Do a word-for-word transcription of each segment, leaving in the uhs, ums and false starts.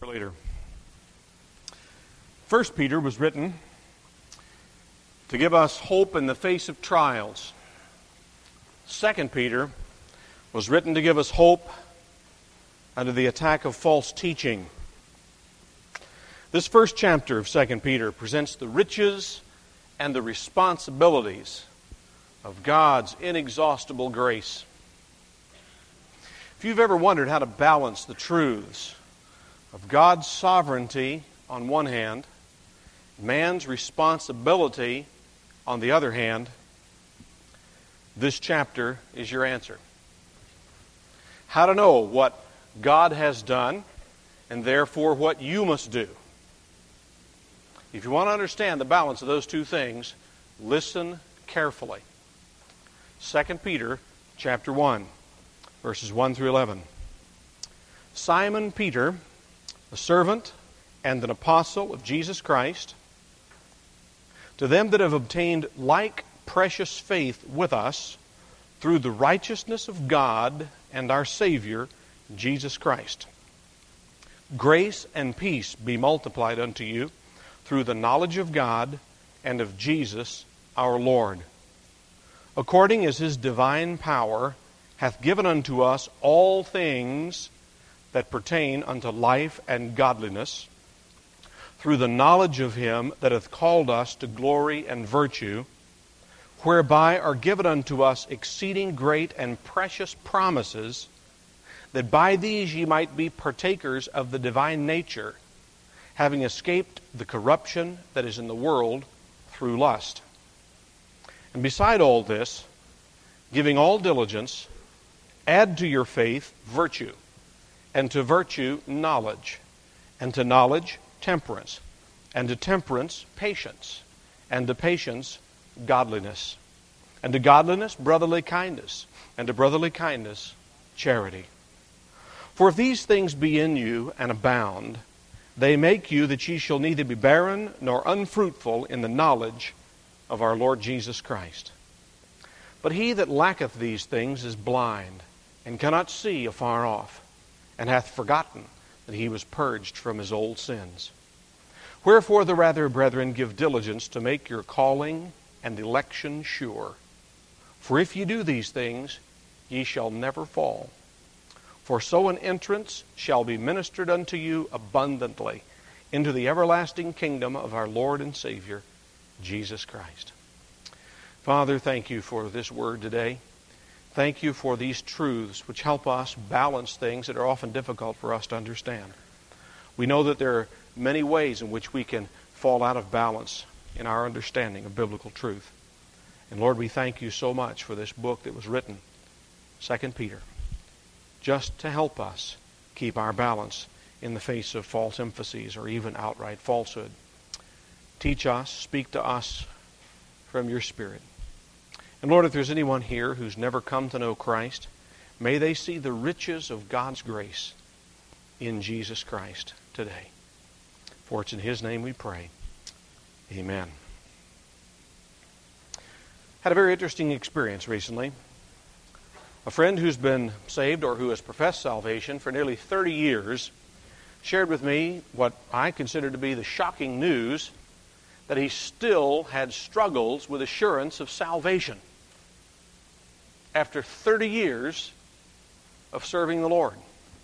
Later. First Peter was written to give us hope in the face of trials. Second Peter was written to give us hope under the attack of false teaching. This first chapter of Second Peter presents the riches and the responsibilities of God's inexhaustible grace. If you've ever wondered how to balance the truths of God's sovereignty on one hand, man's responsibility on the other hand, this chapter is your answer. How to know what God has done and therefore what you must do. If you want to understand the balance of those two things, listen carefully. Second Peter chapter one, verses one through eleven. Simon Peter, a servant and an apostle of Jesus Christ, to them that have obtained like precious faith with us through the righteousness of God and our Savior, Jesus Christ. Grace and peace be multiplied unto you through the knowledge of God and of Jesus our Lord, according as His divine power hath given unto us all things that pertain unto life and godliness, through the knowledge of Him that hath called us to glory and virtue, whereby are given unto us exceeding great and precious promises, that by these ye might be partakers of the divine nature, having escaped the corruption that is in the world through lust. And beside all this, giving all diligence, add to your faith virtue, and to virtue knowledge, and to knowledge temperance, and to temperance patience, and to patience godliness, and to godliness brotherly kindness, and to brotherly kindness charity. For if these things be in you and abound, they make you that ye shall neither be barren nor unfruitful in the knowledge of our Lord Jesus Christ. But he that lacketh these things is blind, and cannot see afar off, and hath forgotten that he was purged from his old sins. Wherefore the rather, brethren, give diligence to make your calling and election sure. For if ye do these things, ye shall never fall. For so an entrance shall be ministered unto you abundantly into the everlasting kingdom of our Lord and Savior, Jesus Christ. Father, thank you for this word today. Thank you for these truths which help us balance things that are often difficult for us to understand. We know that there are many ways in which we can fall out of balance in our understanding of biblical truth. And Lord, we thank you so much for this book that was written, Second Peter, just to help us keep our balance in the face of false emphases or even outright falsehood. Teach us, speak to us from your Spirit. And Lord, if there's anyone here who's never come to know Christ, may they see the riches of God's grace in Jesus Christ today. For it's in His name we pray. Amen. Had a very interesting experience recently. A friend who's been saved or who has professed salvation for nearly thirty years shared with me what I consider to be the shocking news that he still had struggles with assurance of salvation after thirty years of serving the Lord.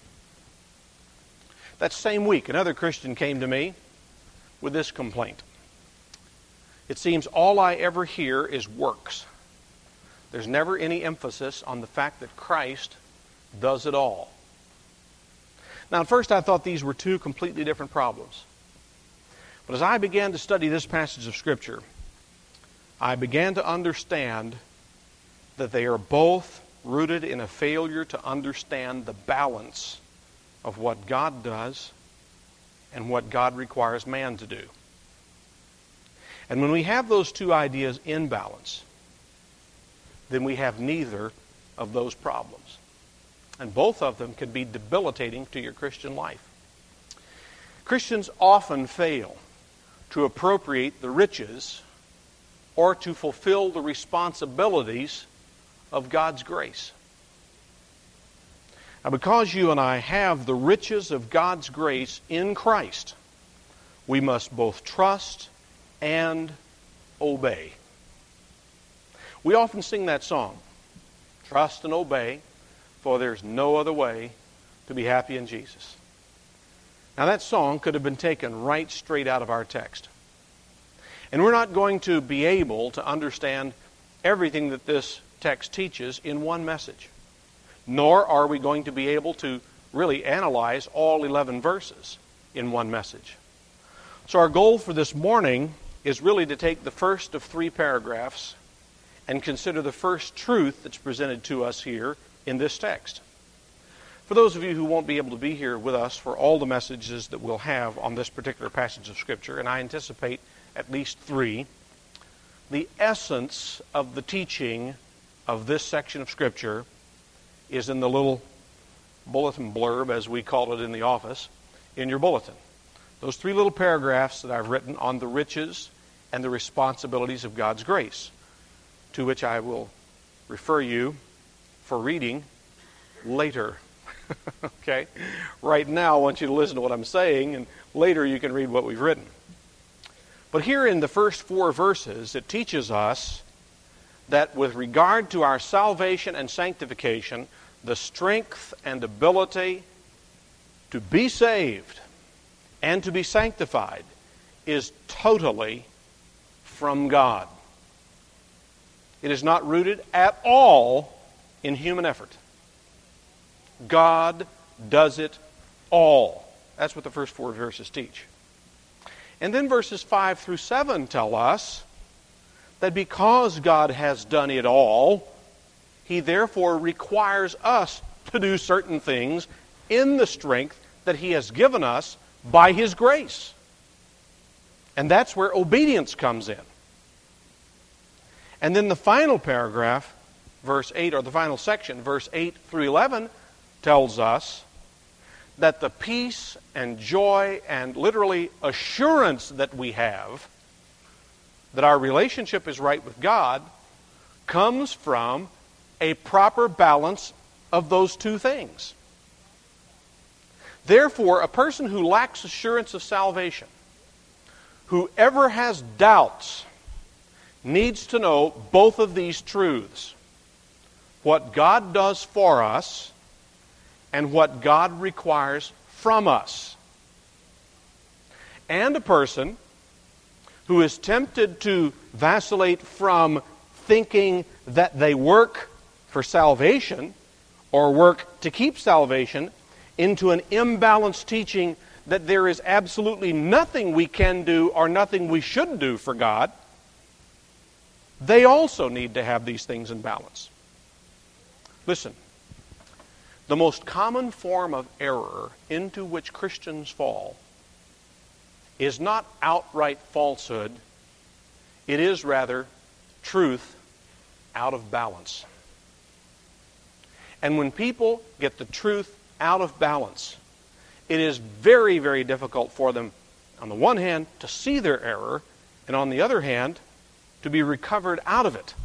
That same week, another Christian came to me with this complaint. It seems all I ever hear is works. There's never any emphasis on the fact that Christ does it all. Now, at first I thought these were two completely different problems. But as I began to study this passage of Scripture, I began to understand that they are both rooted in a failure to understand the balance of what God does and what God requires man to do. And when we have those two ideas in balance, then we have neither of those problems. And both of them can be debilitating to your Christian life. Christians often fail to appropriate the riches or to fulfill the responsibilities of God's grace. Now, because you and I have the riches of God's grace in Christ, we must both trust and obey. We often sing that song, trust and obey, for there's no other way to be happy in Jesus. Now, that song could have been taken right straight out of our text. And we're not going to be able to understand everything that this text teaches in one message. Nor are we going to be able to really analyze all eleven verses in one message. So our goal for this morning is really to take the first of three paragraphs and consider the first truth that's presented to us here in this text. For those of you who won't be able to be here with us for all the messages that we'll have on this particular passage of Scripture, and I anticipate at least three, the essence of the teaching of this section of Scripture is in the little bulletin blurb, as we call it in the office, in your bulletin. Those three little paragraphs that I've written on the riches and the responsibilities of God's grace, to which I will refer you for reading later. Okay? Right now, I want you to listen to what I'm saying, and later you can read what we've written. But here in the first four verses, it teaches us that with regard to our salvation and sanctification, the strength and ability to be saved and to be sanctified is totally from God. It is not rooted at all in human effort. God does it all. That's what the first four verses teach. And then verses five through seven tell us that because God has done it all, He therefore requires us to do certain things in the strength that He has given us by His grace. And that's where obedience comes in. And then the final paragraph, verse eight, or the final section, verse eight through eleven, tells us that the peace and joy and literally assurance that we have that our relationship is right with God comes from a proper balance of those two things. Therefore, a person who lacks assurance of salvation, who ever has doubts, needs to know both of these truths: what God does for us and what God requires from us. And a person who is tempted to vacillate from thinking that they work for salvation or work to keep salvation into an imbalanced teaching that there is absolutely nothing we can do or nothing we should do for God, they also need to have these things in balance. Listen, the most common form of error into which Christians fall is not outright falsehood. It is rather truth out of balance. And when people get the truth out of balance, it is very, very difficult for them, on the one hand, to see their error, and on the other hand, to be recovered out of it.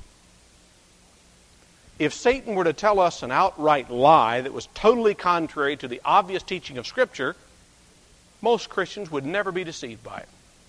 If Satan were to tell us an outright lie that was totally contrary to the obvious teaching of Scripture, most Christians would never be deceived by it.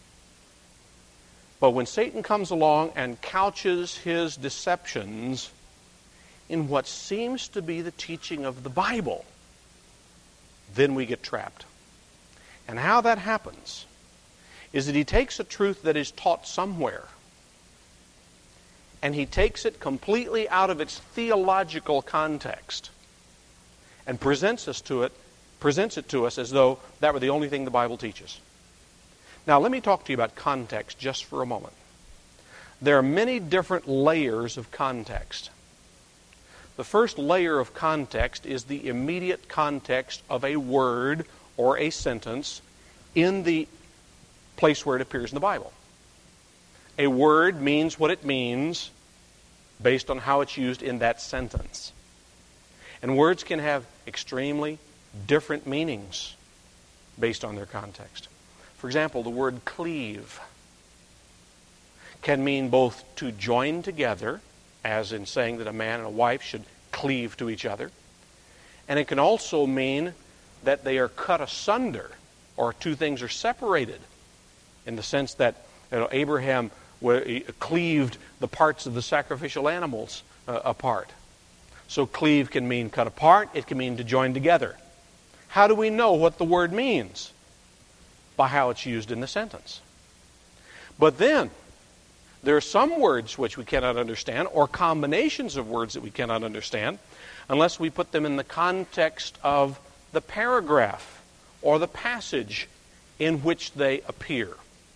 But when Satan comes along and couches his deceptions in what seems to be the teaching of the Bible, then we get trapped. And how that happens is that he takes a truth that is taught somewhere and he takes it completely out of its theological context and presents us to it, presents it to us as though that were the only thing the Bible teaches. Now, let me talk to you about context just for a moment. There are many different layers of context. The first layer of context is the immediate context of a word or a sentence in the place where it appears in the Bible. A word means what it means based on how it's used in that sentence. And words can have extremely different meanings based on their context. For example, the word cleave can mean both to join together, as in saying that a man and a wife should cleave to each other, And it can also mean that they are cut asunder, or two things are separated, in the sense that, you know, Abraham cleaved the parts of the sacrificial animals uh, apart. So cleave can mean cut apart, it can mean to join together. How do we know what the word means? By how it's used in the sentence. But then, there are some words which we cannot understand, or combinations of words that we cannot understand, unless we put them in the context of the paragraph or the passage in which they appear.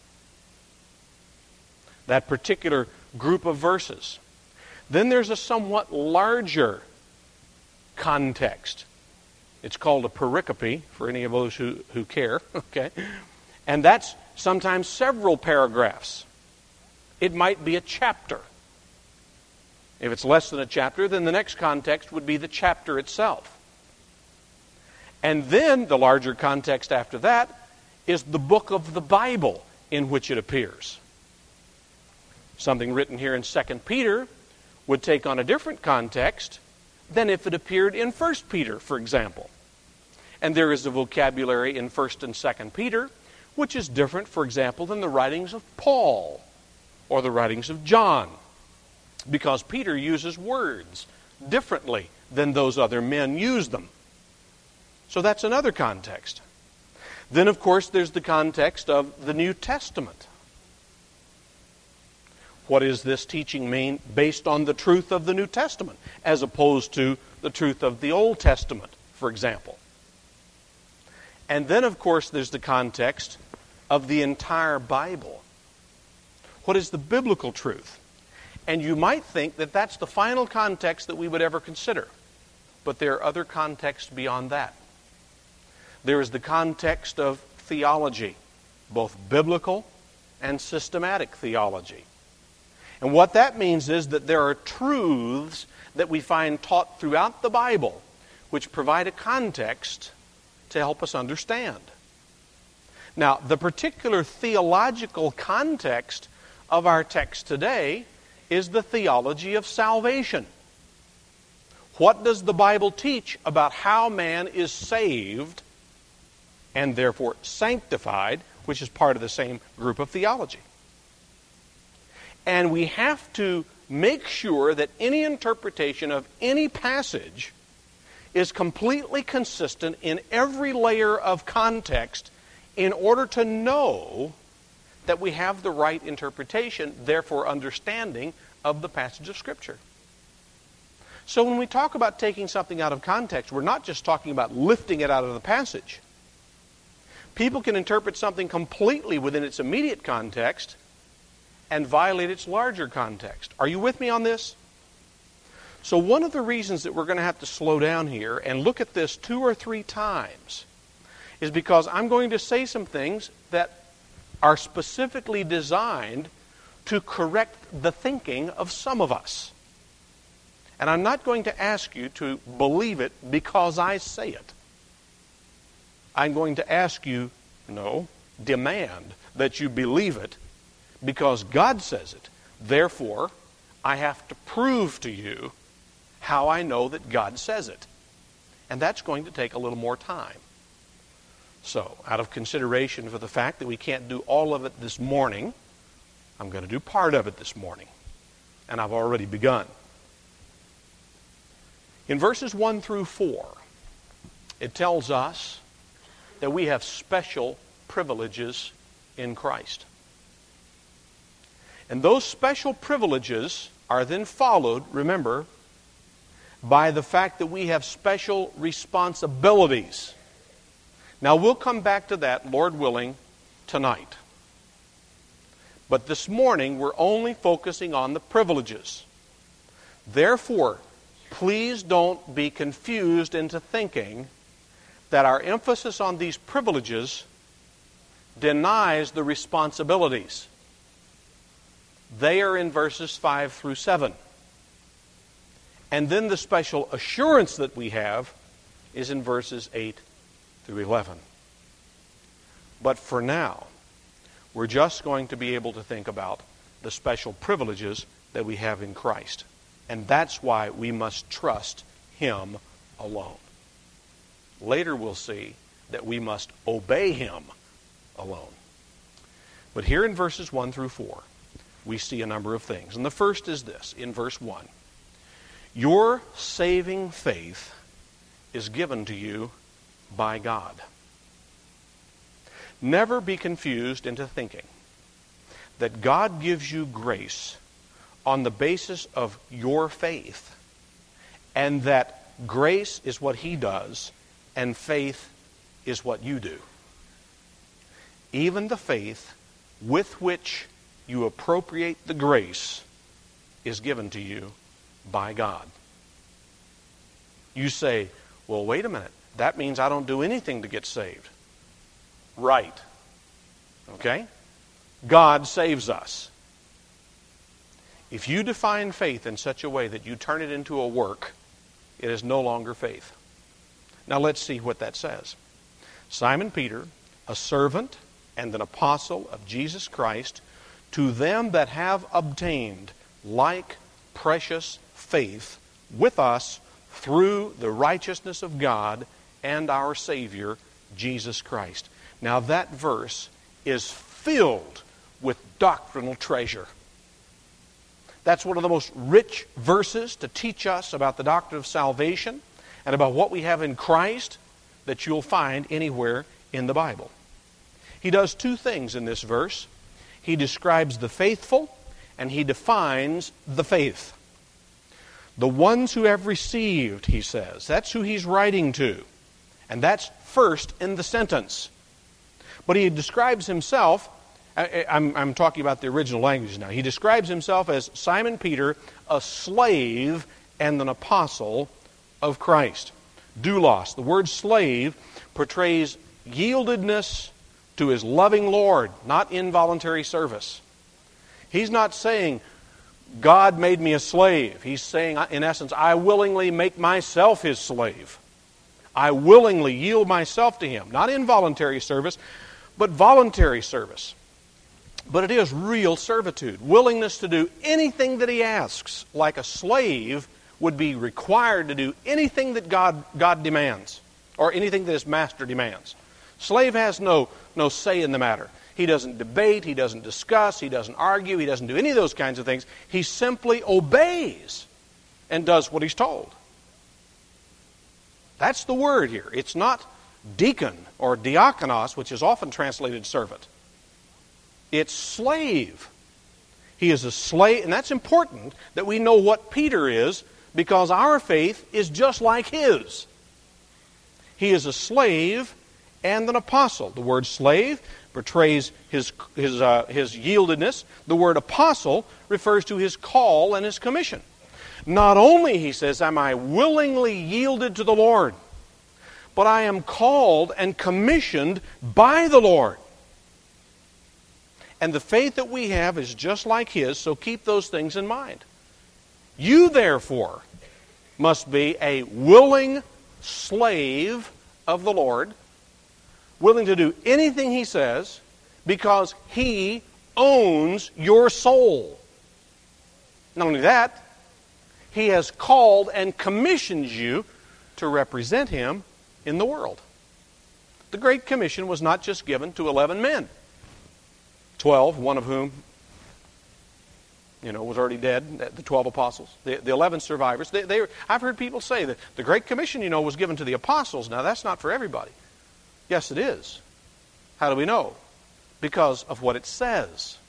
That particular group of verses. Then there's a somewhat larger context. It's called a pericope, for any of those who, who care. Okay, and that's sometimes several paragraphs. It might be a chapter. If it's less than a chapter, then the next context would be the chapter itself. And then the larger context after that is the book of the Bible in which it appears. Something written here in Second Peter would take on a different context than if it appeared in First Peter, for example. And there is a vocabulary in First and Second Peter which is different, for example, than the writings of Paul or the writings of John, because Peter uses words differently than those other men use them. So that's another context. Then, of course, there's the context of the New Testament. What does this teaching mean based on the truth of the New Testament, as opposed to the truth of the Old Testament, for example? And then, of course, there's the context of the entire Bible. What is the biblical truth? And you might think that that's the final context that we would ever consider. But there are other contexts beyond that. There is the context of theology, both biblical and systematic theology. And what that means is that there are truths that we find taught throughout the Bible which provide a context to help us understand. Now, the particular theological context of our text today is the theology of salvation. What does the Bible teach about how man is saved and therefore sanctified, which is part of the same group of theology? And we have to make sure that any interpretation of any passage is completely consistent in every layer of context in order to know that we have the right interpretation, therefore understanding of the passage of Scripture. So when we talk about taking something out of context, we're not just talking about lifting it out of the passage. People can interpret something completely within its immediate context and violate its larger context. Are you with me on this? So one of the reasons that we're going to have to slow down here and look at this two or three times is because I'm going to say some things that are specifically designed to correct the thinking of some of us. And I'm not going to ask you to believe it because I say it. I'm going to ask you, no, demand that you believe it because God says it. Therefore, I have to prove to you how I know that God says it. And that's going to take a little more time. So, out of consideration for the fact that we can't do all of it this morning, I'm going to do part of it this morning. And I've already begun. In verses one through four, it tells us that we have special privileges in Christ. And those special privileges are then followed, remember, by the fact that we have special responsibilities. Now, we'll come back to that, Lord willing, tonight. But this morning, we're only focusing on the privileges. Therefore, please don't be confused into thinking that our emphasis on these privileges denies the responsibilities. They are in verses five through seven. And then the special assurance that we have is in verses eight through eleven. But for now, we're just going to be able to think about the special privileges that we have in Christ. And that's why we must trust Him alone. Later we'll see that we must obey him alone. But here in verses one through four, we see a number of things. And the first is this, in verse one. Your saving faith is given to you by God. Never be confused into thinking that God gives you grace on the basis of your faith, and that grace is what he does and faith is what you do. Even the faith with which you appropriate the grace is given to you by God. You say, well, wait a minute. That means I don't do anything to get saved. Right. Okay? God saves us. If you define faith in such a way that you turn it into a work, it is no longer faith. Now let's see what that says. Simon Peter, a servant and an apostle of Jesus Christ, to them that have obtained like precious faith with us through the righteousness of God and our Savior, Jesus Christ. Now that verse is filled with doctrinal treasure. That's one of the most rich verses to teach us about the doctrine of salvation and about what we have in Christ that you'll find anywhere in the Bible. He does two things in this verse. He describes the faithful and he defines the faith. The ones who have received, he says. That's who he's writing to. And that's first in the sentence. But he describes himself, I, I'm, I'm talking about the original language now. He describes himself as Simon Peter, a slave and an apostle of Christ. Doulos, the word slave, portrays yieldedness to his loving Lord, not involuntary service. He's not saying, God made me a slave. He's saying, in essence, I willingly make myself his slave. I willingly yield myself to him. Not involuntary service, but voluntary service. But it is real servitude. Willingness to do anything that he asks, like a slave would be required to do anything that God, God demands, or anything that his master demands. Slave has no, no say in the matter. He doesn't debate, he doesn't discuss, he doesn't argue, he doesn't do any of those kinds of things. He simply obeys and does what he's told. That's the word here. It's not deacon or diakonos, which is often translated servant. It's slave. He is a slave, and that's important that we know what Peter is, because our faith is just like his. He is a slave and an apostle. The word slave portrays his, his, uh, his yieldedness. The word apostle refers to his call and his commission. Not only, he says, am I willingly yielded to the Lord, but I am called and commissioned by the Lord. And the faith that we have is just like his, so keep those things in mind. You, therefore, must be a willing slave of the Lord, willing to do anything he says, because he owns your soul. Not only that, he has called and commissioned you to represent him in the world. The Great Commission was not just given to eleven men. Twelve, one of whom, you know, was already dead, the twelve apostles. The, the eleven survivors. They, they, I've heard people say that the Great Commission, you know, was given to the apostles. Now, that's not for everybody. Yes, it is. How do we know? Because of what it says.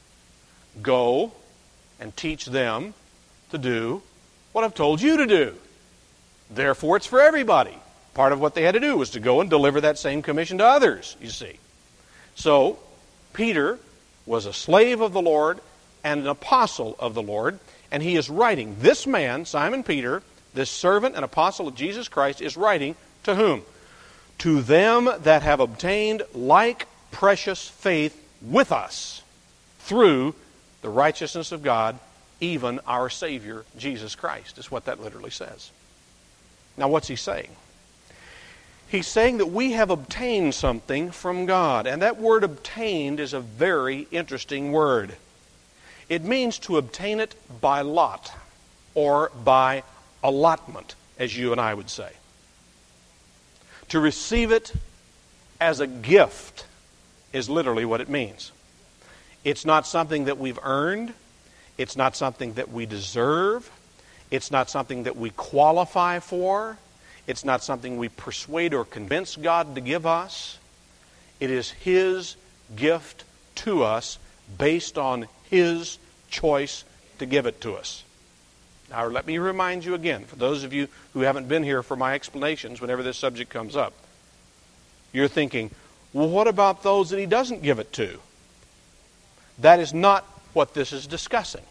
Go and teach them to do what I've told you to do. Therefore, it's for everybody. Part of what they had to do was to go and deliver that same commission to others, you see. So, Peter was a slave of the Lord and an apostle of the Lord, and he is writing. This man, Simon Peter, this servant and apostle of Jesus Christ, is writing to whom? To them that have obtained like precious faith with us through the righteousness of God, even our Savior, Jesus Christ, is what that literally says. Now, what's he saying? He's saying that we have obtained something from God. And that word obtained is a very interesting word. It means to obtain it by lot or by allotment, as you and I would say. To receive it as a gift is literally what it means. It's not something that we've earned. It's not something that we deserve. It's not something that we qualify for. It's not something we persuade or convince God to give us. It is His gift to us based on His choice to give it to us. Now, let me remind you again, for those of you who haven't been here for my explanations whenever this subject comes up, you're thinking, well, what about those that He doesn't give it to? That is not what this is discussing.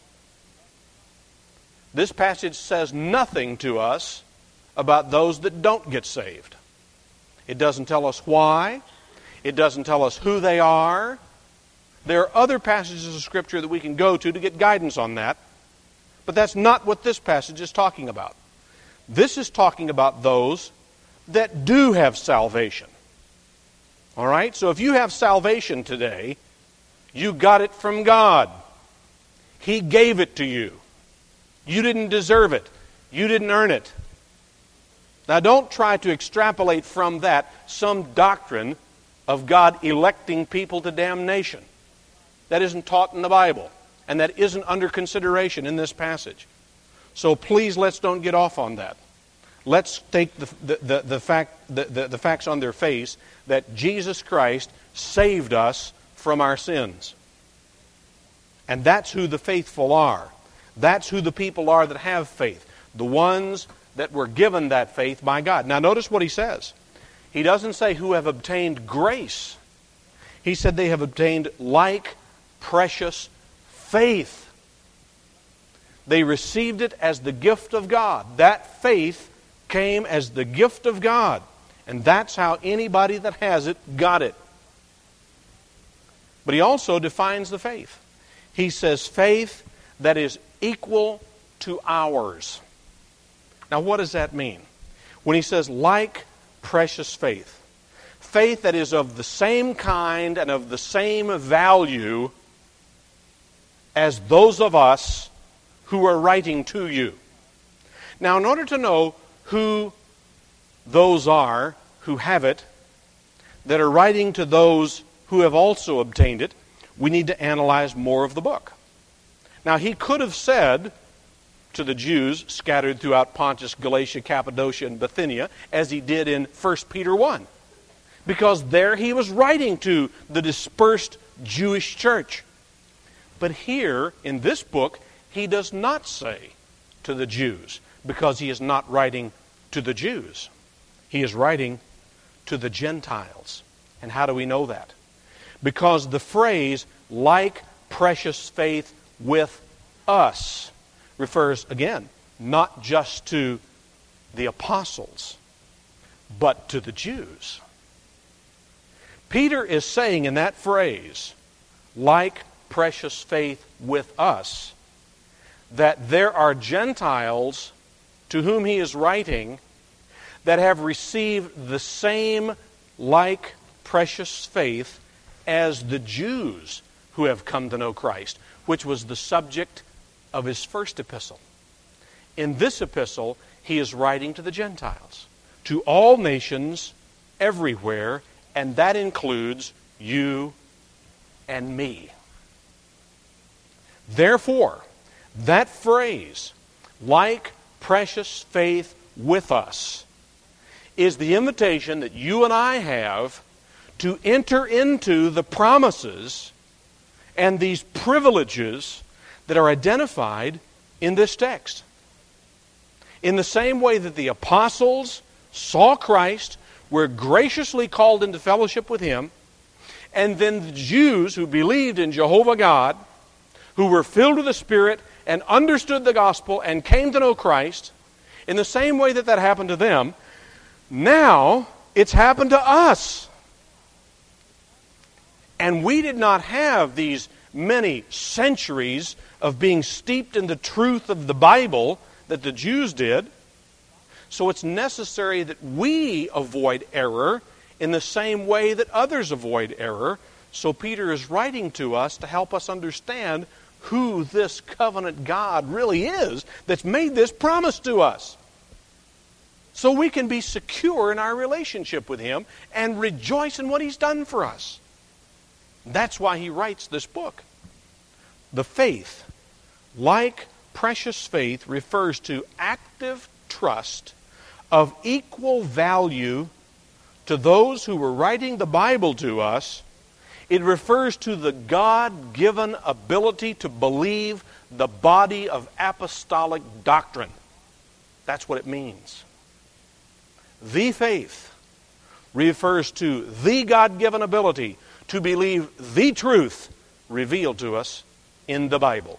This passage says nothing to us about those that don't get saved. It doesn't tell us why. It doesn't tell us who they are. There are other passages of Scripture that we can go to to get guidance on that. But that's not what this passage is talking about. This is talking about those that do have salvation. All right? So if you have salvation today, you got it from God. He gave it to you. You didn't deserve it. You didn't earn it. Now don't try to extrapolate from that some doctrine of God electing people to damnation. That isn't taught in the Bible. And that isn't under consideration in this passage. So please, let's don't get off on that. Let's take the, the, the, the, fact, the, the, the facts on their face that Jesus Christ saved us from our sins. And that's who the faithful are. That's who the people are that have faith. The ones that were given that faith by God. Now notice what he says. He doesn't say who have obtained grace. He said they have obtained like precious faith. They received it as the gift of God. That faith came as the gift of God. And that's how anybody that has it got it. But he also defines the faith. He says faith that is equal to ours. Now what does that mean? When he says like precious faith. Faith that is of the same kind and of the same value as those of us who are writing to you. Now, in order to know who those are who have it, that are writing to those who have also obtained it, we need to analyze more of the book. Now, he could have said to the Jews scattered throughout Pontus, Galatia, Cappadocia, and Bithynia, as he did in First Peter one. Because there he was writing to the dispersed Jewish church. But here, in this book, he does not say to the Jews, because he is not writing to the Jews. He is writing to the Gentiles. And how do we know that? Because the phrase, like precious faith with us, refers, again, not just to the apostles, but to the Jews. Peter is saying in that phrase, like precious faith with us, that there are Gentiles to whom he is writing that have received the same like precious faith as the Jews who have come to know Christ, which was the subject of his first epistle. In this epistle, he is writing to the Gentiles, to all nations everywhere, and that includes you and me. Therefore, that phrase, like precious faith with us, is the invitation that you and I have to enter into the promises and these privileges that are identified in this text. In the same way that the apostles saw Christ, were graciously called into fellowship with Him, and then the Jews who believed in Jehovah God, who were filled with the Spirit and understood the gospel and came to know Christ, in the same way that that happened to them, now it's happened to us. And we did not have these many centuries of being steeped in the truth of the Bible that the Jews did. So it's necessary that we avoid error in the same way that others avoid error. So Peter is writing to us to help us understand who this covenant God really is that's made this promise to us. so we can be secure in our relationship with Him and rejoice in what He's done for us. That's why he writes this book. The faith, like precious faith, refers to active trust of equal value to those who were writing the Bible to us. It refers to the God-given ability to believe the body of apostolic doctrine. That's what it means. The faith refers to the God-given ability to believe the truth revealed to us in the Bible.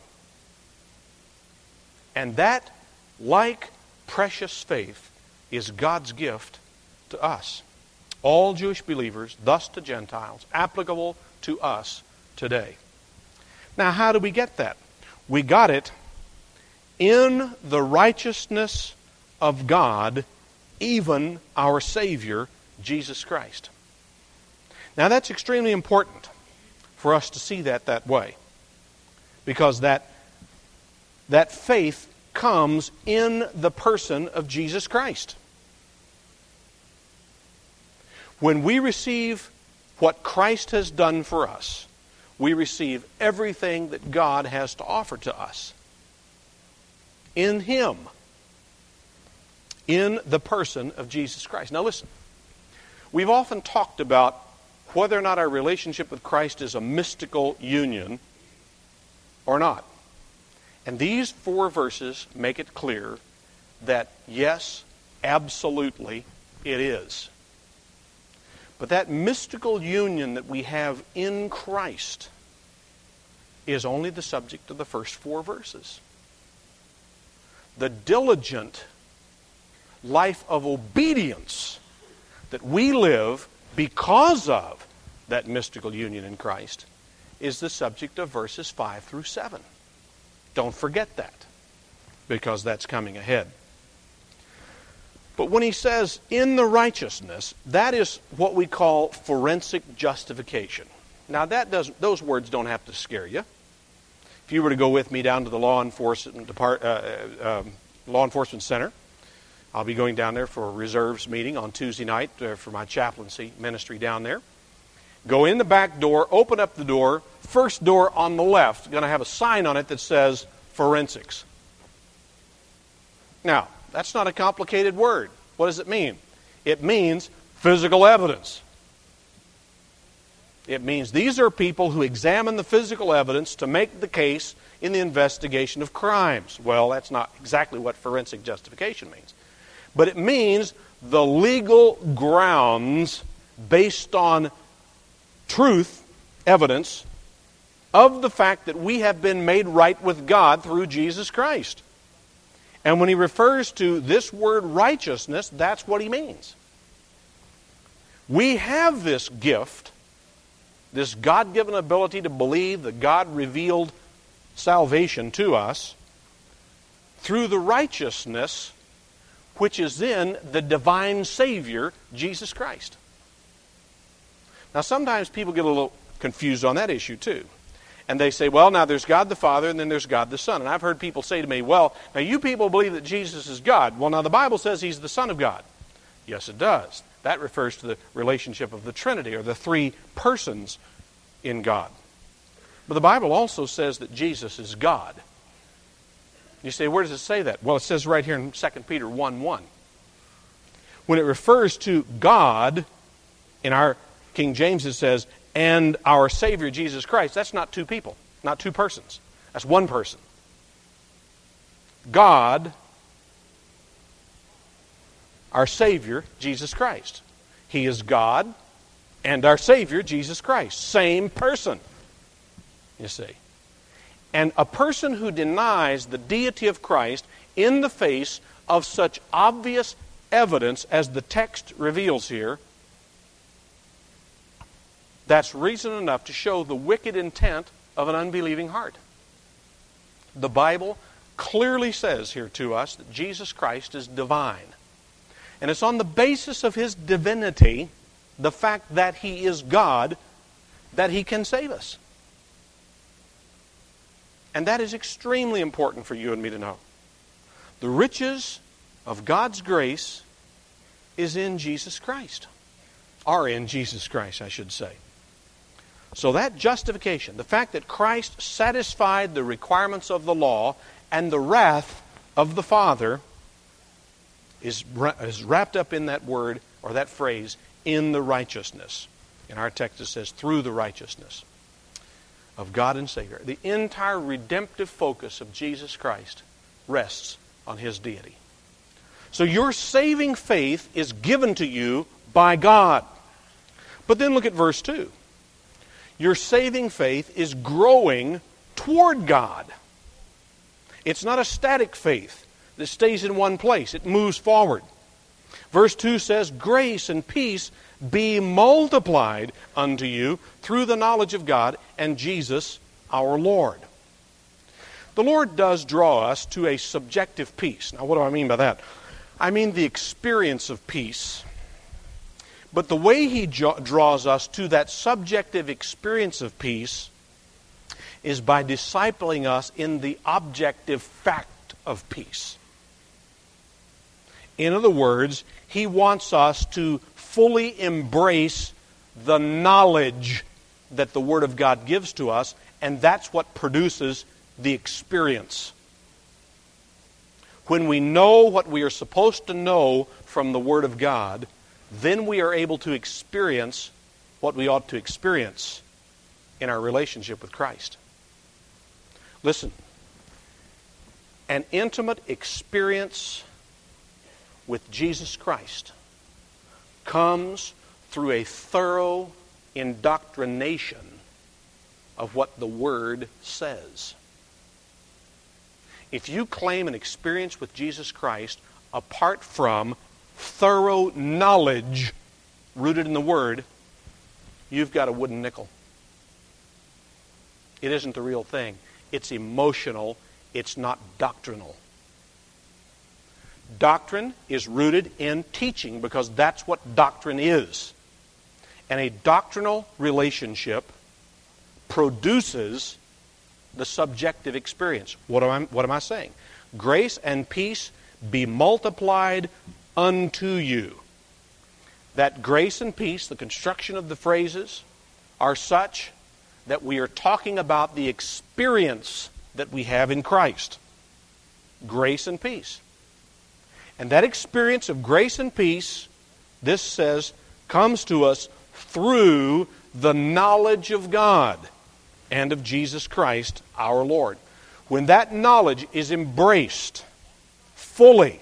And that, like precious faith, is God's gift to us. All Jewish believers, thus to Gentiles, applicable to us today. Now, how do we get that? We got it in the righteousness of God, even our Savior, Jesus Christ. Now, that's extremely important for us to see that that way, because that, that faith comes in the person of Jesus Christ. When we receive what Christ has done for us, we receive everything that God has to offer to us. In Him. In the person of Jesus Christ. Now listen, we've often talked about whether or not our relationship with Christ is a mystical union or not. And these four verses make it clear that yes, absolutely, it is. But that mystical union that we have in Christ is only the subject of the first four verses. The diligent life of obedience that we live because of that mystical union in Christ is the subject of verses five through seven. Don't forget that, because that's coming ahead. But when he says, in the righteousness, that is what we call forensic justification. Now, that doesn't; those words don't have to scare you. If you were to go with me down to the law enforcement depart, uh, uh, um, law enforcement center, I'll be going down there for a reserves meeting on Tuesday night uh, for my chaplaincy ministry down there. Go in the back door, open up the door. First door on the left, going to have a sign on it that says forensics. Now, that's not a complicated word. What does it mean? It means physical evidence. It means these are people who examine the physical evidence to make the case in the investigation of crimes. Well, that's not exactly what forensic justification means. But it means the legal grounds based on truth, evidence, of the fact that we have been made right with God through Jesus Christ. And when he refers to this word righteousness, that's what he means. We have this gift, this God-given ability to believe that God revealed salvation to us through the righteousness which is in the divine Savior, Jesus Christ. Now, sometimes people get a little confused on that issue too. And they say, well, now there's God the Father and then there's God the Son. And I've heard people say to me, well, now you people believe that Jesus is God. Well, now the Bible says He's the Son of God. Yes, it does. That refers to the relationship of the Trinity, or the three persons in God. But the Bible also says that Jesus is God. You say, where does it say that? Well, it says right here in Second Peter one one. When it refers to God, in our King James it says, and our Savior Jesus Christ, that's not two people, not two persons. That's one person. God, our Savior Jesus Christ. He is God and our Savior Jesus Christ. Same person, you see. And a person who denies the deity of Christ in the face of such obvious evidence as the text reveals here, that's reason enough to show the wicked intent of an unbelieving heart. The Bible clearly says here to us that Jesus Christ is divine. And it's on the basis of His divinity, the fact that He is God, that He can save us. And that is extremely important for you and me to know. The riches of God's grace is in Jesus Christ. Are in Jesus Christ, I should say. So that justification, the fact that Christ satisfied the requirements of the law and the wrath of the Father is, is wrapped up in that word, or that phrase, in the righteousness. In our text it says, through the righteousness of God and Savior. The entire redemptive focus of Jesus Christ rests on His deity. So your saving faith is given to you by God. But then look at verse two. Your saving faith is growing toward God. It's not a static faith that stays in one place. It moves forward. Verse two says, grace and peace be multiplied unto you through the knowledge of God and Jesus our Lord. The Lord does draw us to a subjective peace. Now, what do I mean by that? I mean the experience of peace. But the way He draws us to that subjective experience of peace is by discipling us in the objective fact of peace. In other words, He wants us to fully embrace the knowledge that the Word of God gives to us, and that's what produces the experience. When we know what we are supposed to know from the Word of God, then we are able to experience what we ought to experience in our relationship with Christ. Listen, an intimate experience with Jesus Christ comes through a thorough indoctrination of what the Word says. If you claim an experience with Jesus Christ apart from thorough knowledge rooted in the Word, you've got a wooden nickel. It isn't the real thing. It's emotional. It's not doctrinal. Doctrine is rooted in teaching because that's what doctrine is. And a doctrinal relationship produces the subjective experience. What am I, what am I saying? Grace and peace be multiplied unto you. That grace and peace, the construction of the phrases, are such that we are talking about the experience that we have in Christ. Grace and peace. And that experience of grace and peace, this says, comes to us through the knowledge of God and of Jesus Christ our Lord. When that knowledge is embraced fully,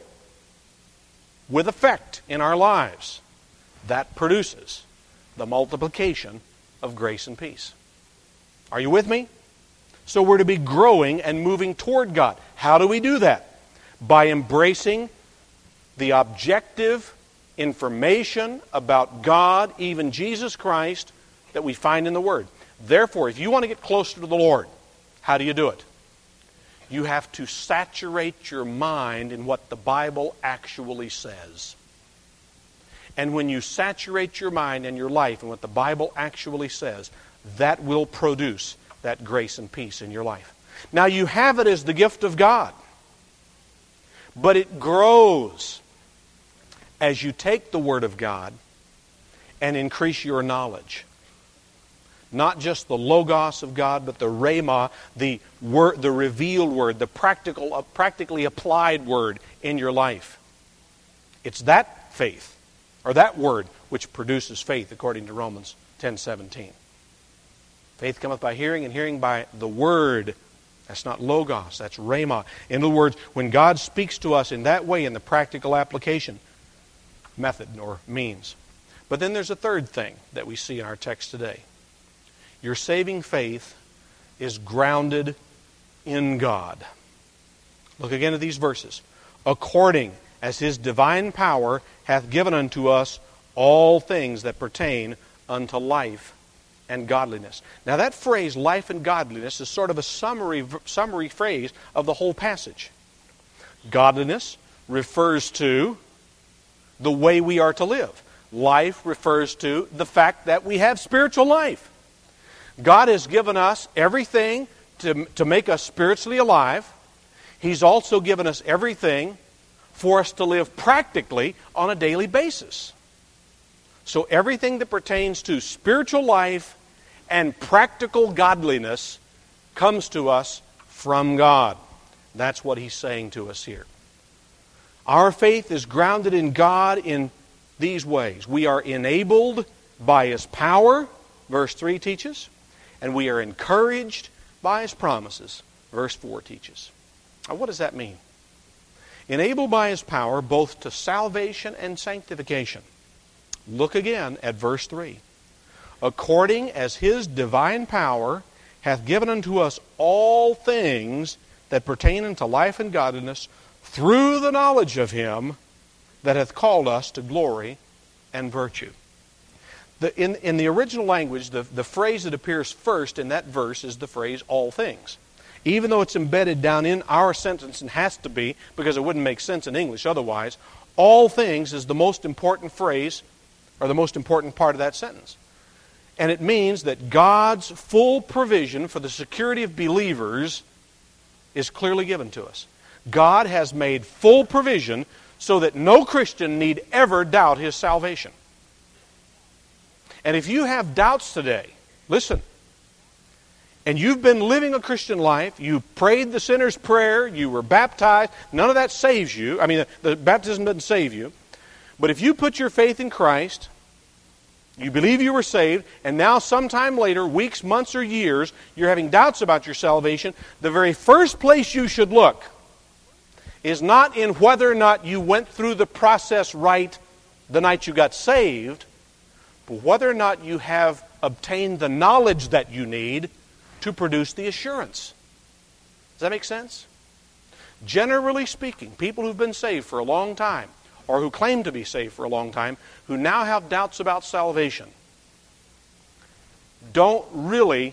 with effect in our lives, that produces the multiplication of grace and peace. Are you with me? So we're to be growing and moving toward God. How do we do that? By embracing the objective information about God, even Jesus Christ, that we find in the Word. Therefore, if you want to get closer to the Lord, how do you do it? You have to saturate your mind in what the Bible actually says. And when you saturate your mind and your life in what the Bible actually says, that will produce that grace and peace in your life. Now, you have it as the gift of God, but it grows as you take the Word of God and increase your knowledge. Not just the Logos of God, but the Rhema, the word, the revealed Word, the practical, uh, practically applied Word in your life. It's that faith, or that Word, which produces faith, according to Romans ten seventeen. Faith cometh by hearing, and hearing by the Word. That's not Logos, that's Rhema. In other words, when God speaks to us in that way, in the practical application method or means. But then there's a third thing that we see in our text today. Your saving faith is grounded in God. Look again at these verses. According as His divine power hath given unto us all things that pertain unto life and godliness. Now that phrase, life and godliness, is sort of a summary, summary phrase of the whole passage. Godliness refers to the way we are to live. Life refers to the fact that we have spiritual life. God has given us everything to, to make us spiritually alive. He's also given us everything for us to live practically on a daily basis. So everything that pertains to spiritual life and practical godliness comes to us from God. That's what he's saying to us here. Our faith is grounded in God in these ways. We are enabled by His power, verse three teaches, and we are encouraged by His promises, verse four teaches. Now, what does that mean? Enabled by His power both to salvation and sanctification. Look again at verse three. According as His divine power hath given unto us all things that pertain unto life and godliness, through the knowledge of Him that hath called us to glory and virtue. The, in, in the original language, the, the phrase that appears first in that verse is the phrase all things. Even though it's embedded down in our sentence and has to be, because it wouldn't make sense in English otherwise, all things is the most important phrase, or the most important part of that sentence. And it means that God's full provision for the security of believers is clearly given to us. God has made full provision so that no Christian need ever doubt his salvation. And if you have doubts today, listen, and you've been living a Christian life, you prayed the sinner's prayer, you were baptized, none of that saves you. I mean, the, the baptism doesn't save you. But if you put your faith in Christ, you believe you were saved, and now sometime later, weeks, months, or years, you're having doubts about your salvation, the very first place you should look is not in whether or not you went through the process right the night you got saved, but whether or not you have obtained the knowledge that you need to produce the assurance. Does that make sense? Generally speaking, people who've been saved for a long time, or who claim to be saved for a long time, who now have doubts about salvation, don't really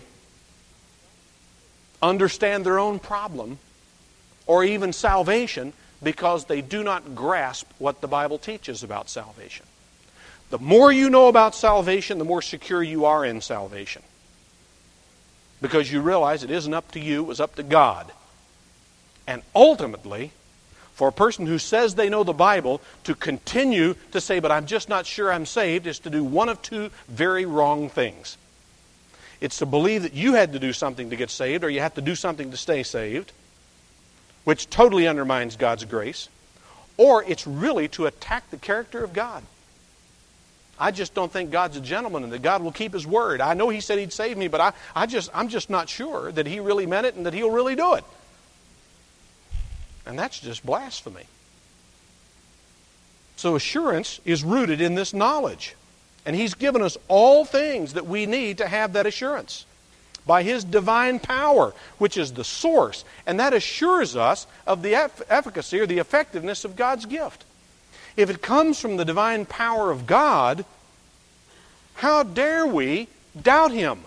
understand their own problem or even salvation because they do not grasp what the Bible teaches about salvation. The more you know about salvation, the more secure you are in salvation. Because you realize it isn't up to you, it was up to God. And ultimately, for a person who says they know the Bible to continue to say, but I'm just not sure I'm saved, is to do one of two very wrong things. It's to believe that you had to do something to get saved, or you have to do something to stay saved, which totally undermines God's grace. Or it's really to attack the character of God. I just don't think God's a gentleman and that God will keep His word. I know He said He'd save me, but I, I just, I'm just not sure that He really meant it and that He'll really do it. And that's just blasphemy. So assurance is rooted in this knowledge. And He's given us all things that we need to have that assurance by His divine power, which is the source. And that assures us of the efficacy or the effectiveness of God's gift. If it comes from the divine power of God, how dare we doubt Him?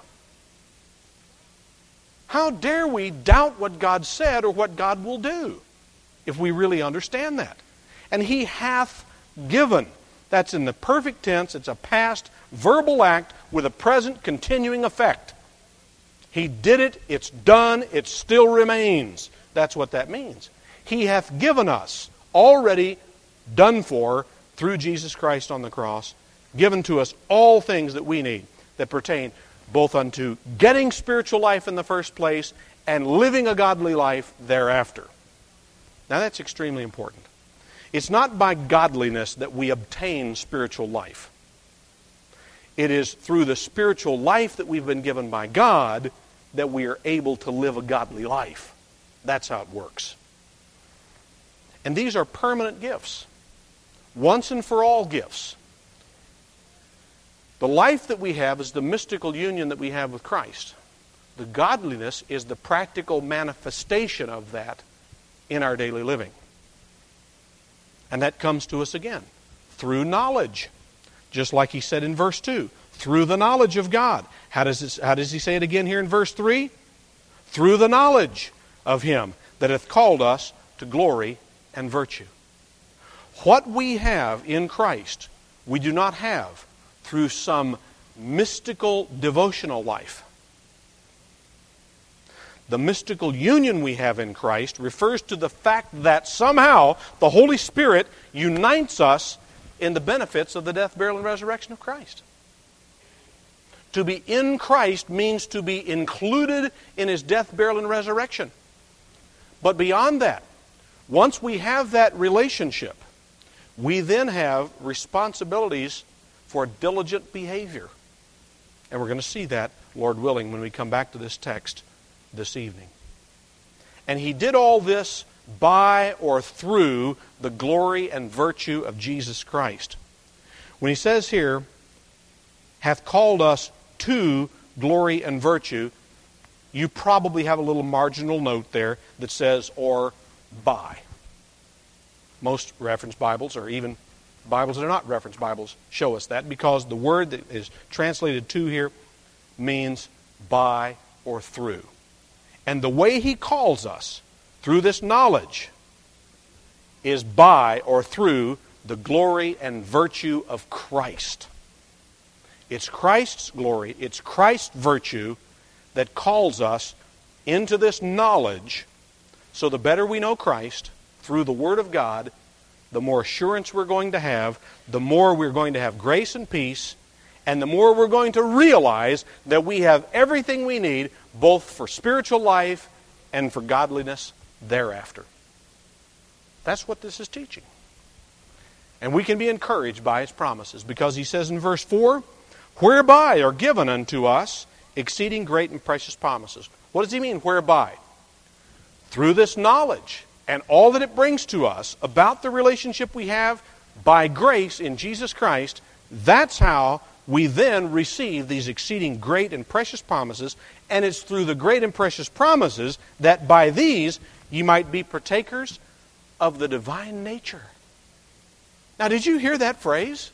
How dare we doubt what God said or what God will do? If we really understand that. And He hath given. That's in the perfect tense. It's a past verbal act with a present continuing effect. He did it. It's done. It still remains. That's what that means. He hath given us, already done for, through Jesus Christ on the cross, given to us all things that we need that pertain both unto getting spiritual life in the first place and living a godly life thereafter. Now that's extremely important. It's not by godliness that we obtain spiritual life. It is through the spiritual life that we've been given by God that we are able to live a godly life. That's how it works. And these are permanent gifts. Once and for all gifts. The life that we have is the mystical union that we have with Christ. The godliness is the practical manifestation of that in our daily living. And that comes to us again through knowledge. Just like he said in verse two, through the knowledge of God. How does it, how does he say it again here in verse three? Through the knowledge of Him that hath called us to glory and virtue. What we have in Christ, we do not have through some mystical devotional life. the mystical union we have in Christ refers to the fact that somehow the Holy Spirit unites us in the benefits of the death, burial, and resurrection of Christ. To be in Christ means to be included in His death, burial, and resurrection. But beyond that, once we have that relationship, we then have responsibilities for diligent behavior. And we're going to see that, Lord willing, when we come back to this text this evening. And He did all this by or through the glory and virtue of Jesus Christ. When He says here, hath called us to glory and virtue, you probably have a little marginal note there that says, or by. Most reference Bibles, or even Bibles that are not reference Bibles, show us that, because the word that is translated to here means by or through. And the way He calls us through this knowledge is by or through the glory and virtue of Christ. It's Christ's glory, it's Christ's virtue that calls us into this knowledge. So the better we know Christ through the Word of God, the more assurance we're going to have, the more we're going to have grace and peace, and the more we're going to realize that we have everything we need, both for spiritual life and for godliness thereafter. That's what this is teaching. And we can be encouraged by His promises, because He says in verse four, whereby are given unto us exceeding great and precious promises. What does He mean, whereby? Through this knowledge and all that it brings to us about the relationship we have by grace in Jesus Christ, that's how we then receive these exceeding great and precious promises, and it's through the great and precious promises that by these you might be partakers of the divine nature. Now, did you hear that phrase?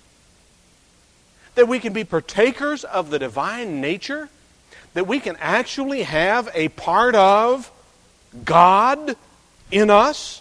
That we can be partakers of the divine nature? That we can actually have a part of God in us?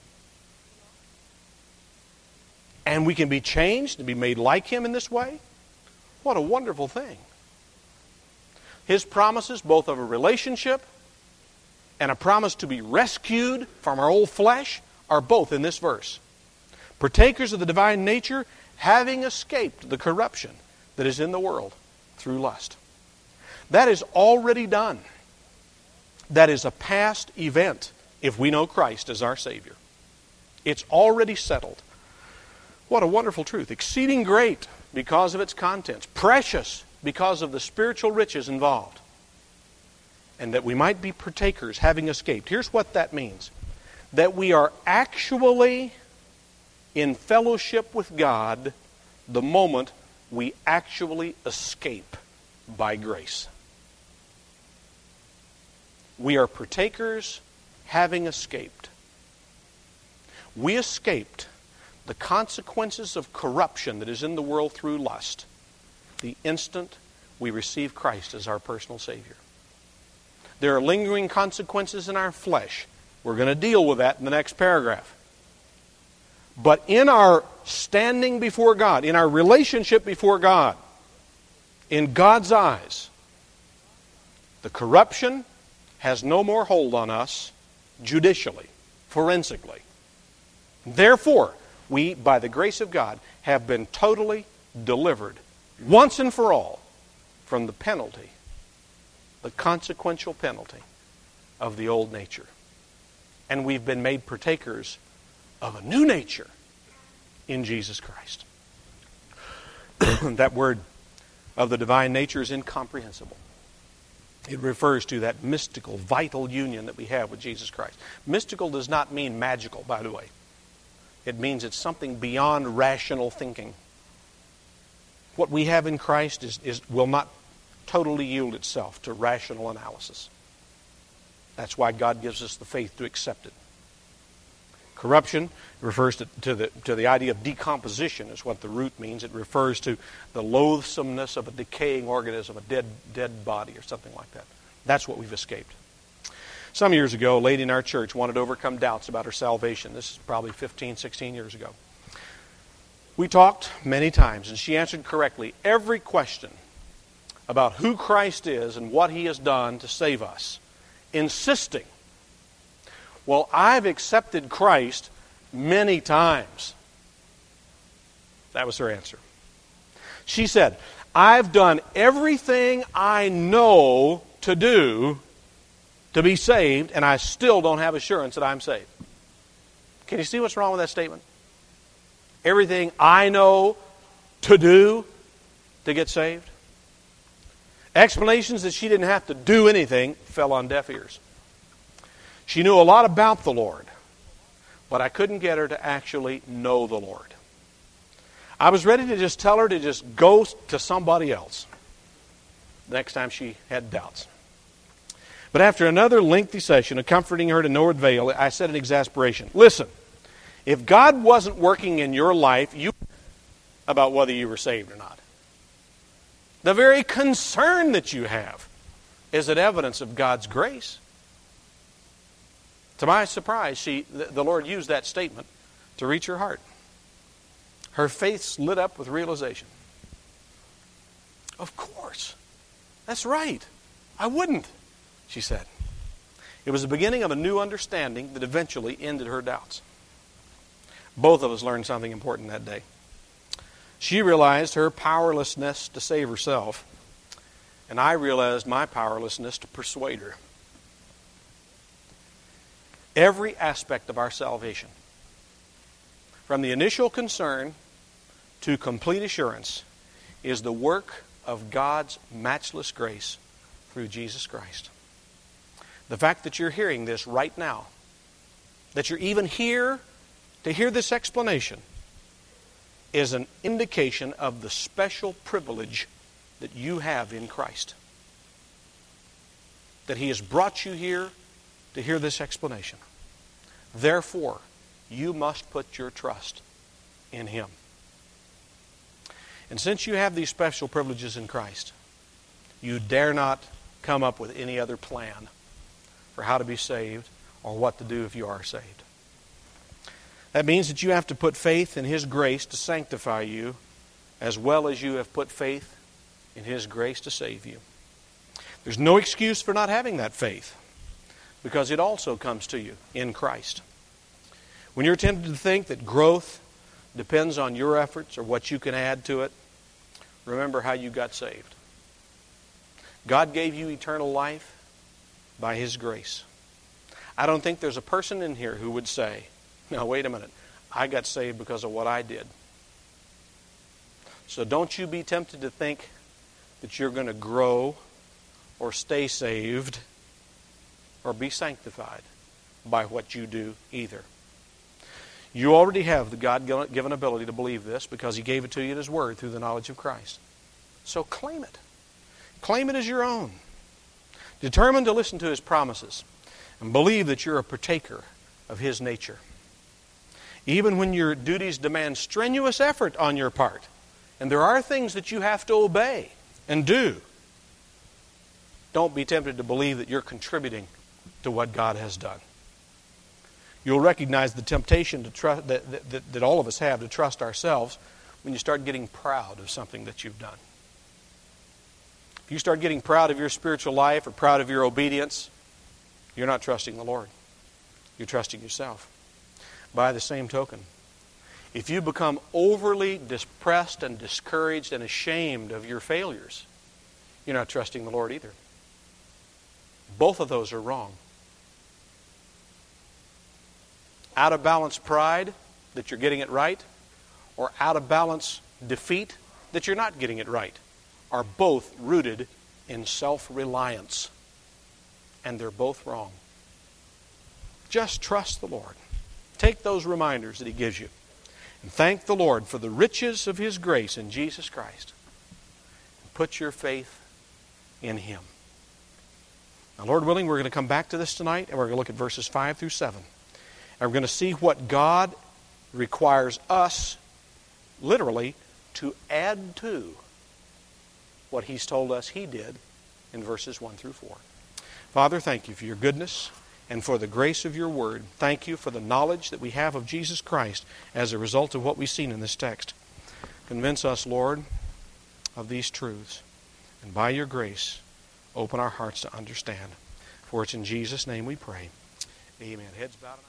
And we can be changed and be made like Him in this way? What a wonderful thing. His promises, both of a relationship and a promise to be rescued from our old flesh, are both in this verse. Partakers of the divine nature, having escaped the corruption that is in the world through lust. That is already done. That is a past event if we know Christ as our Savior. It's already settled. What a wonderful truth. Exceeding great because of its contents. Precious because of the spiritual riches involved. And that we might be partakers, having escaped. Here's what that means. That we are actually in fellowship with God the moment we actually escape by grace. We are partakers having escaped. We escaped the consequences of corruption that is in the world through lust the instant we receive Christ as our personal Savior. There are lingering consequences in our flesh. We're going to deal with that in the next paragraph. But in our standing before God, in our relationship before God, in God's eyes, the corruption has no more hold on us judicially, forensically. Therefore, we, by the grace of God, have been totally delivered, once and for all, from the penalty, the consequential penalty of the old nature. And we've been made partakers of a new nature in Jesus Christ. That word of the divine nature is incomprehensible. It refers to that mystical, vital union that we have with Jesus Christ. Mystical does not mean magical, by the way. It means it's something beyond rational thinking. What we have in Christ is, is will not totally yield itself to rational analysis. That's why God gives us the faith to accept it. Corruption refers to, to, the, to the idea of decomposition is what the root means. It refers to the loathsomeness of a decaying organism, a dead, dead body or something like that. That's what we've escaped. Some years ago, a lady in our church wanted to overcome doubts about her salvation. This is probably fifteen, sixteen years ago. We talked many times, and she answered correctly every question about who Christ is and what He has done to save us insisting, well, I've accepted Christ many times. That was her answer. She said, I've done everything I know to do to be saved, and I still don't have assurance that I'm saved. Can you see what's wrong with that statement? Everything I know to do to get saved? Explanations that she didn't have to do anything fell on deaf ears. She knew a lot about the Lord, but I couldn't get her to actually know the Lord. I was ready to just tell her to just go to somebody else the next time she had doubts. But after another lengthy session of comforting her to no avail, I said in exasperation, listen, if God wasn't working in your life, you about whether you were saved or not. The very concern that you have is an evidence of God's grace. To my surprise, she, the Lord used that statement to reach her heart. Her face lit up with realization. Of course. That's right. I wouldn't, she said. It was the beginning of a new understanding that eventually ended her doubts. Both of us learned something important that day. She realized her powerlessness to save herself, and I realized my powerlessness to persuade her. Every aspect of our salvation, from the initial concern to complete assurance, is the work of God's matchless grace through Jesus Christ. The fact that you're hearing this right now, that you're even here to hear this explanation, is an indication of the special privilege that you have in Christ. That He has brought you here to hear this explanation. Therefore, you must put your trust in Him. And since you have these special privileges in Christ, you dare not come up with any other plan for how to be saved or what to do if you are saved. That means that you have to put faith in His grace to sanctify you, as well as you have put faith in His grace to save you. There's no excuse for not having that faith, because it also comes to you in Christ. When you're tempted to think that growth depends on your efforts or what you can add to it, remember how you got saved. God gave you eternal life by His grace. I don't think there's a person in here who would say, now, wait a minute. I got saved because of what I did. So don't you be tempted to think that you're going to grow or stay saved or be sanctified by what you do either. You already have the God-given ability to believe this because He gave it to you in His Word through the knowledge of Christ. So claim it. Claim it as your own. Determine to listen to His promises and believe that you're a partaker of His nature. Even when your duties demand strenuous effort on your part, and there are things that you have to obey and do, don't be tempted to believe that you're contributing to what God has done. You'll recognize the temptation to trust, that, that, that all of us have to trust ourselves when you start getting proud of something that you've done. If you start getting proud of your spiritual life or proud of your obedience, you're not trusting the Lord. You're trusting yourself. By the same token, if you become overly depressed and discouraged and ashamed of your failures, you're not trusting the Lord either. Both of those are wrong. Out of balance pride that you're getting it right, or out of balance defeat that you're not getting it right, are both rooted in self-reliance. And they're both wrong. Just trust the Lord. Take those reminders that He gives you and thank the Lord for the riches of His grace in Jesus Christ. And put your faith in Him. Now, Lord willing, we're going to come back to this tonight, and we're going to look at verses five through seven. And we're going to see what God requires us, literally, to add to what He's told us He did in verses one through four. Father, thank You for Your goodness and for the grace of Your Word. Thank You for the knowledge that we have of Jesus Christ as a result of what we've seen in this text. Convince us, Lord, of these truths. And by Your grace, open our hearts to understand. For it's in Jesus' name we pray. Amen. Heads bowed.